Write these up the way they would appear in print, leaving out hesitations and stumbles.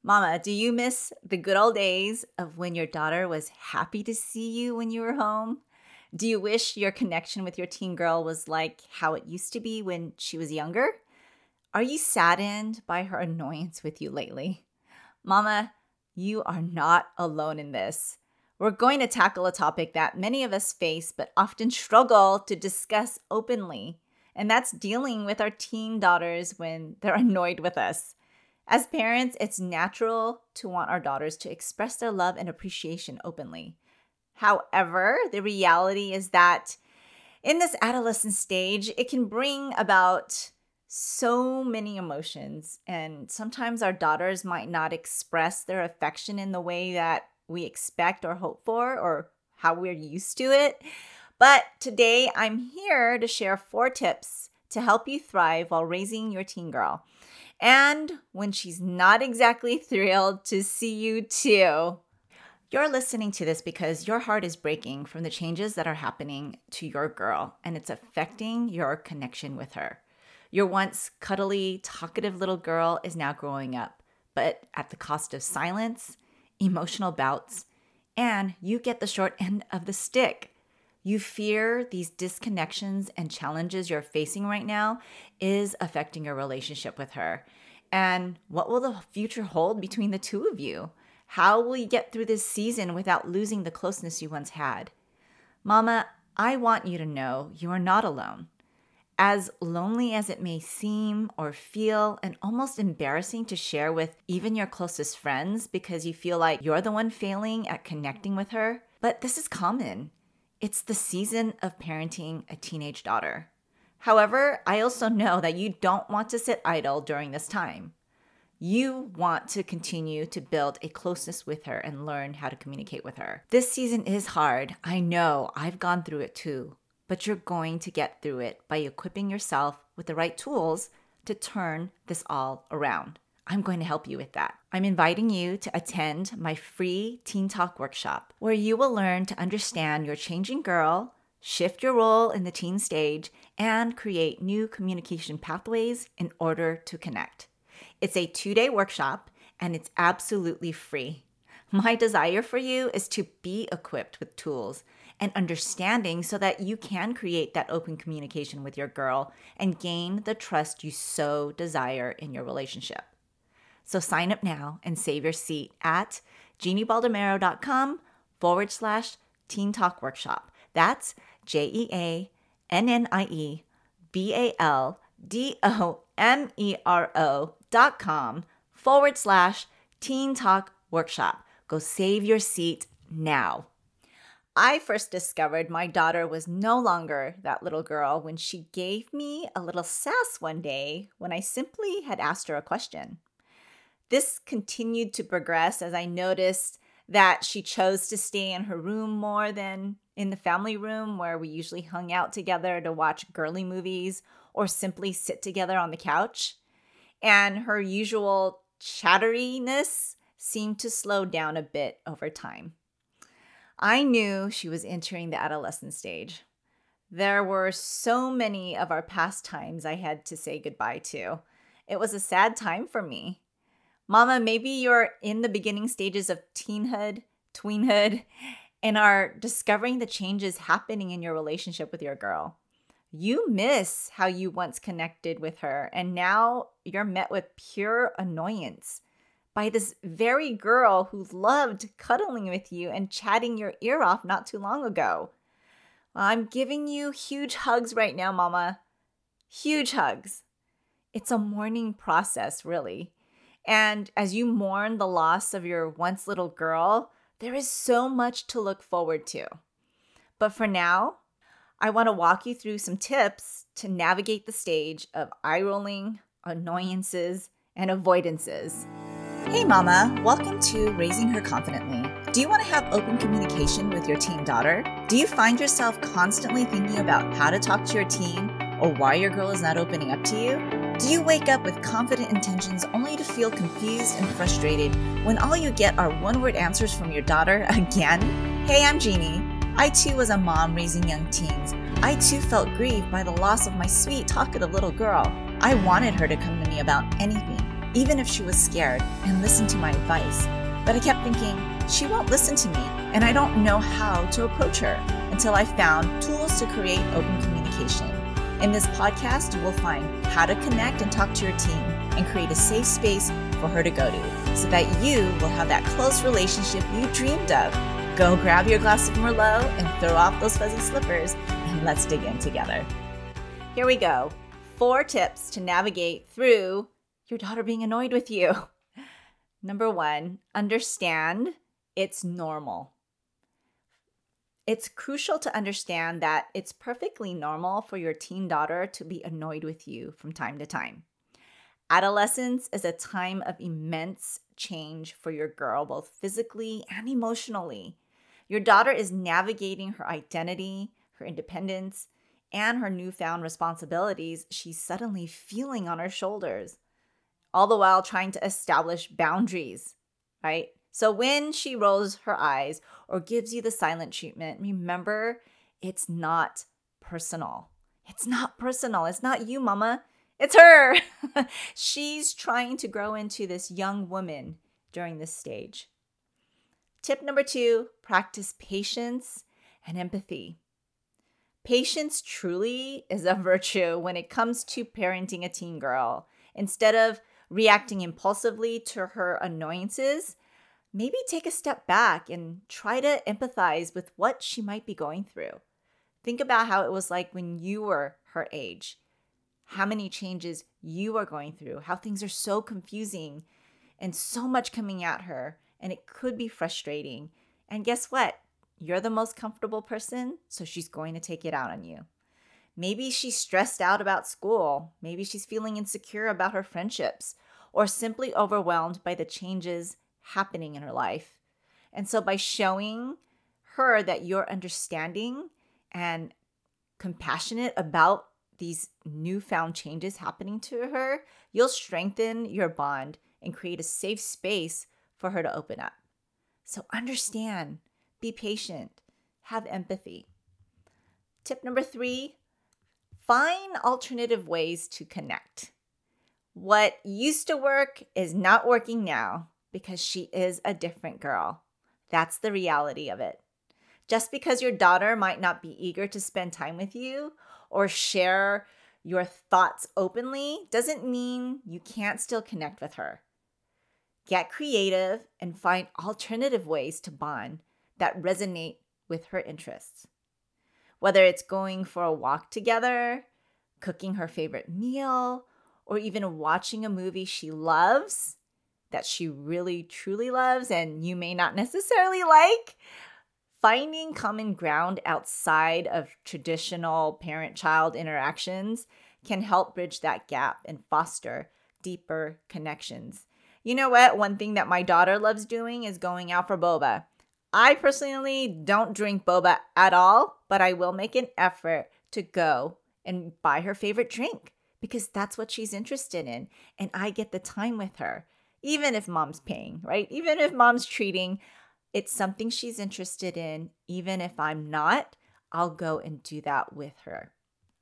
Mama, do you miss the good old days of when your daughter was happy to see you when you were home? Do you wish your connection with your teen girl was like how it used to be when she was younger? Are you saddened by her annoyance with you lately? Mama, you are not alone in this. We're going to tackle a topic that many of us face but often struggle to discuss openly, and that's dealing with our teen daughters when they're annoyed with us. As parents, it's natural to want our daughters to express their love and appreciation openly. However, the reality is that in this adolescent stage, it can bring about so many emotions, and sometimes our daughters might not express their affection in the way that we expect or hope for or how we're used to it. But today, I'm here to share 4 tips to help you thrive while raising your teen girl. And when she's not exactly thrilled to see you too. You're listening to this because your heart is breaking from the changes that are happening to your girl, and it's affecting your connection with her. Your once cuddly, talkative little girl is now growing up, but at the cost of silence, emotional bouts, and you get the short end of the stick. You fear these disconnections and challenges you're facing right now is affecting your relationship with her. And what will the future hold between the two of you? How will you get through this season without losing the closeness you once had? Mama, I want you to know you are not alone. As lonely as it may seem or feel, and almost embarrassing to share with even your closest friends because you feel like you're the one failing at connecting with her, but this is common. It's the season of parenting a teenage daughter. However, I also know that you don't want to sit idle during this time. You want to continue to build a closeness with her and learn how to communicate with her. This season is hard. I know, I've gone through it too. But you're going to get through it by equipping yourself with the right tools to turn this all around. I'm going to help you with that. I'm inviting you to attend my free Teen Talk workshop, where you will learn to understand your changing girl, shift your role in the teen stage, and create new communication pathways in order to connect. It's a 2-day workshop, and it's absolutely free. My desire for you is to be equipped with tools and understanding so that you can create that open communication with your girl and gain the trust you so desire in your relationship. So sign up now and save your seat at jeanniebaldemero.com/Teen Talk Workshop. That's JEANNIEBALDOMERO.com/Teen Talk Workshop. Go save your seat now. I first discovered my daughter was no longer that little girl when she gave me a little sass one day when I simply had asked her a question. This continued to progress as I noticed that she chose to stay in her room more than in the family room where we usually hung out together to watch girly movies or simply sit together on the couch. And her usual chatteriness seemed to slow down a bit over time. I knew she was entering the adolescent stage. There were so many of our past times I had to say goodbye to. It was a sad time for me. Mama, maybe you're in the beginning stages of teenhood, tweenhood, and are discovering the changes happening in your relationship with your girl. You miss how you once connected with her, and now you're met with pure annoyance by this very girl who loved cuddling with you and chatting your ear off not too long ago. Well, I'm giving you huge hugs right now, Mama. Huge hugs. It's a mourning process, really. And as you mourn the loss of your once little girl, there is so much to look forward to. But for now, I want to walk you through some tips to navigate the stage of eye-rolling, annoyances, and avoidances. Hey Mama, welcome to Raising Her Confidently. Do you want to have open communication with your teen daughter? Do you find yourself constantly thinking about how to talk to your teen or why your girl is not opening up to you? Do you wake up with confident intentions only to feel confused and frustrated when all you get are one-word answers from your daughter again? Hey, I'm Jeannie. I too was a mom raising young teens. I too felt grieved by the loss of my sweet, talkative little girl. I wanted her to come to me about anything, even if she was scared, and listened to my advice. But I kept thinking, she won't listen to me, and I don't know how to approach her until I found tools to create open communication. In this podcast, you will find how to connect and talk to your teen and create a safe space for her to go to so that you will have that close relationship you dreamed of. Go grab your glass of Merlot and throw off those fuzzy slippers, and let's dig in together. Here we go. 4 tips to navigate through your daughter being annoyed with you. Number 1, understand it's normal. It's crucial to understand that it's perfectly normal for your teen daughter to be annoyed with you from time to time. Adolescence is a time of immense change for your girl, both physically and emotionally. Your daughter is navigating her identity, her independence, and her newfound responsibilities she's suddenly feeling on her shoulders, all the while trying to establish boundaries, right? So when she rolls her eyes or gives you the silent treatment, remember, it's not personal. It's not personal. It's not you, mama. It's her. She's trying to grow into this young woman during this stage. Tip number 2, practice patience and empathy. Patience truly is a virtue when it comes to parenting a teen girl. Instead of reacting impulsively to her annoyances, maybe take a step back and try to empathize with what she might be going through. Think about how it was like when you were her age, how many changes you are going through, how things are so confusing and so much coming at her, and it could be frustrating. And guess what? You're the most comfortable person, so she's going to take it out on you. Maybe she's stressed out about school. Maybe she's feeling insecure about her friendships, or simply overwhelmed by the changes happening in her life. And so by showing her that you're understanding and compassionate about these newfound changes happening to her, you'll strengthen your bond and create a safe space for her to open up. So understand, be patient, have empathy. Tip number 3, find alternative ways to connect. What used to work is not working now because she is a different girl. That's the reality of it. Just because your daughter might not be eager to spend time with you or share your thoughts openly doesn't mean you can't still connect with her. Get creative and find alternative ways to bond that resonate with her interests. Whether it's going for a walk together, cooking her favorite meal, or even watching a movie she loves, that she really truly loves and you may not necessarily like, finding common ground outside of traditional parent-child interactions can help bridge that gap and foster deeper connections. You know what? One thing that my daughter loves doing is going out for boba. I personally don't drink boba at all, but I will make an effort to go and buy her favorite drink because that's what she's interested in. And I get the time with her, even if mom's paying, right? Even if mom's treating, it's something she's interested in. Even if I'm not, I'll go and do that with her.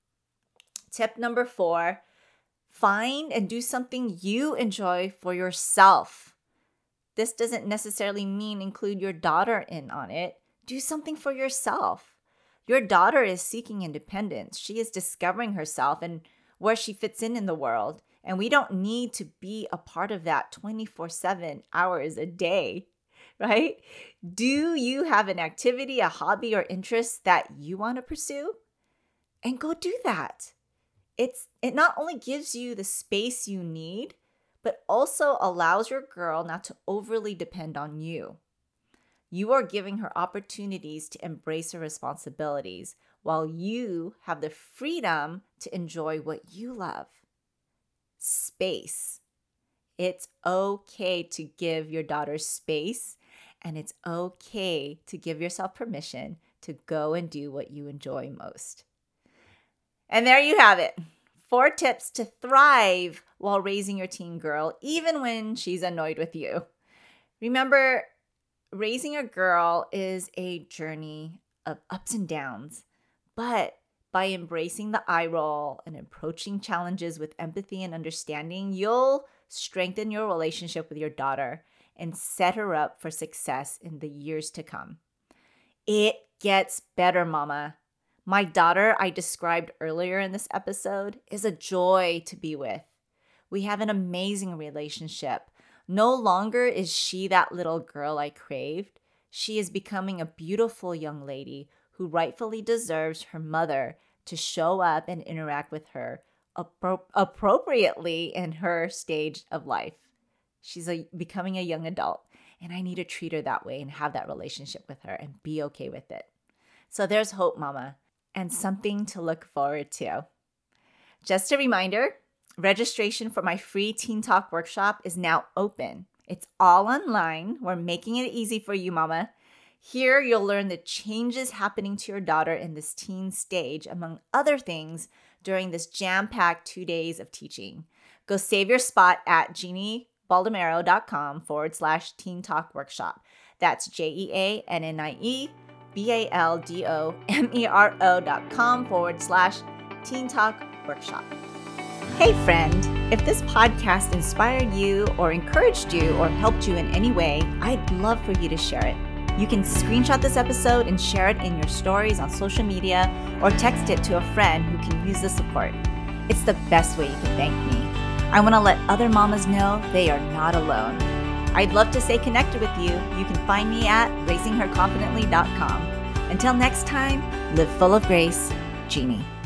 Tip number 4, find and do something you enjoy for yourself. This doesn't necessarily mean include your daughter in on it. Do something for yourself. Your daughter is seeking independence. She is discovering herself and where she fits in the world. And we don't need to be a part of that 24/7 hours a day, right? Do you have an activity, a hobby, or interest that you want to pursue? And go do that. It not only gives you the space you need, but also allows your girl not to overly depend on you. You are giving her opportunities to embrace her responsibilities while you have the freedom to enjoy what you love. Space. It's okay to give your daughter space, and it's okay to give yourself permission to go and do what you enjoy most. And there you have it. 4 tips to thrive while raising your teen girl, even when she's annoyed with you. Remember, raising a girl is a journey of ups and downs, but by embracing the eye roll and approaching challenges with empathy and understanding, you'll strengthen your relationship with your daughter and set her up for success in the years to come. It gets better, Mama. My daughter I described earlier in this episode is a joy to be with. We have an amazing relationship. No longer is she that little girl I craved. She is becoming a beautiful young lady who rightfully deserves her mother to show up and interact with her appropriately in her stage of life. She's becoming a young adult, and I need to treat her that way and have that relationship with her and be okay with it. So there's hope, Mama, and something to look forward to. Just a reminder, registration for my free Teen Talk workshop is now open. It's all online. We're making it easy for you, Mama. Here, you'll learn the changes happening to your daughter in this teen stage, among other things, during this jam-packed 2 days of teaching. Go save your spot at jeanniebaldemero.com/Teen Talk Workshop. That's JeannieBaldemero.com/Teen Talk Workshop. Hey friend, if this podcast inspired you or encouraged you or helped you in any way, I'd love for you to share it. You can screenshot this episode and share it in your stories on social media or text it to a friend who can use the support. It's the best way you can thank me. I want to let other mamas know they are not alone. I'd love to stay connected with you. You can find me at raisingherconfidently.com. Until next time, live full of grace, Jeannie.